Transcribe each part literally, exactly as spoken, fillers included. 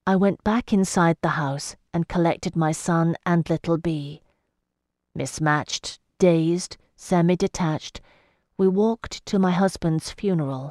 I went back inside the house and collected my son and little Bee. Mismatched, dazed, semi-detached, we walked to my husband's funeral.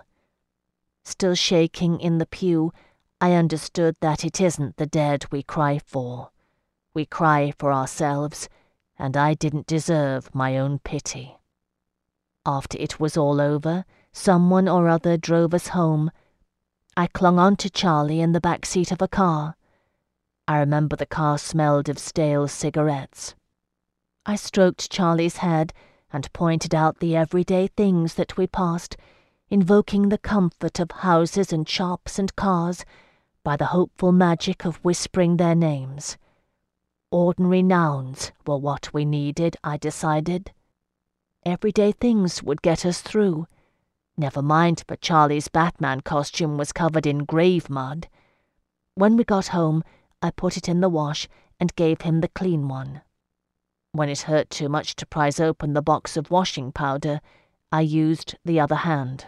Still shaking in the pew, I understood that it isn't the dead we cry for. We cry for ourselves, and I didn't deserve my own pity. After it was all over, someone or other drove us home. I clung on to Charlie in the back seat of a car. I remember the car smelled of stale cigarettes. I stroked Charlie's head and pointed out the everyday things that we passed, invoking the comfort of houses and shops and cars by the hopeful magic of whispering their names. Ordinary nouns were what we needed, I decided. Everyday things would get us through. Never mind that Charlie's Batman costume was covered in grave mud. When we got home, I put it in the wash and gave him the clean one. When it hurt too much to prise open the box of washing powder, I used the other hand.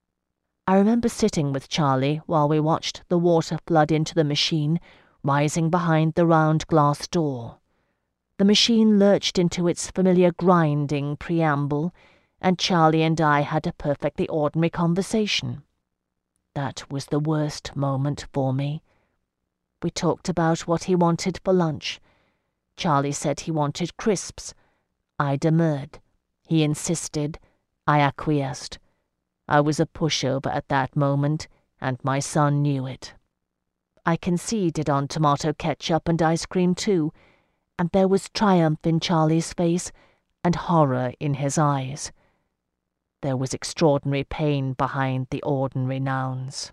I remember sitting with Charlie while we watched the water flood into the machine, rising behind the round glass door. The machine lurched into its familiar grinding preamble, and Charlie and I had a perfectly ordinary conversation. That was the worst moment for me. We talked about what he wanted for lunch. Charlie said he wanted crisps. I demurred. He insisted. I acquiesced. I was a pushover at that moment, and my son knew it. I conceded on tomato ketchup and ice cream too, and there was triumph in Charlie's face and horror in his eyes. There was extraordinary pain behind the ordinary nouns.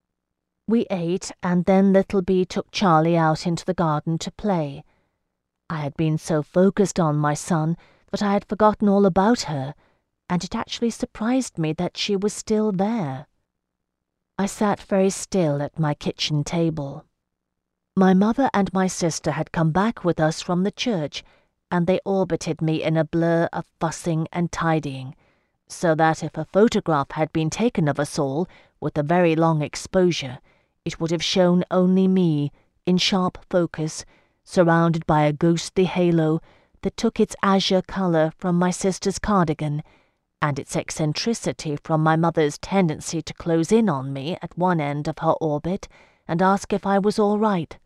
We ate, and then little Bee took Charlie out into the garden to play. I had been so focused on my son that I had forgotten all about her, and it actually surprised me that she was still there. I sat very still at my kitchen table. My mother and my sister had come back with us from the church, and they orbited me in a blur of fussing and tidying, so that if a photograph had been taken of us all with a very long exposure, it would have shown only me, in sharp focus, surrounded by a ghostly halo that took its azure colour from my sister's cardigan, and its eccentricity from my mother's tendency to close in on me at one end of her orbit and ask if I was all right.